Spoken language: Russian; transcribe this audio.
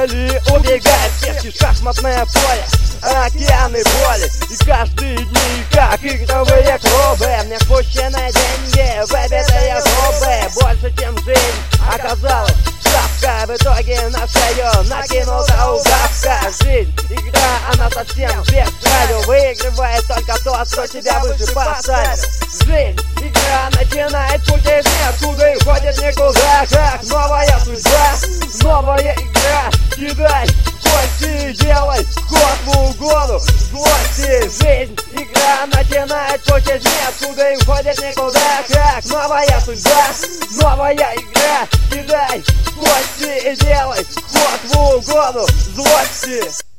боли, убегает в сетки шахматное поле, океаны боли. И каждые дни, как игровые клубы, мне спущены деньги, выбитые зубы. Больше, чем жизнь оказалась ставка, в итоге на шею накинута удавка. Жизнь, игра, она совсем без правил, выигрывает только тот, кто тебя выше поставил. Жизнь, игра начинает путь из ниоткуда и ходит никуда. Как новая судьба, новая игра. Кидай кости, делай ход в угоду злости. Жизнь, игра начинает путь из ниоткуда и уходит никуда. Как новая судьба, новая игра. Кидай кости и делай ход в угоду злости.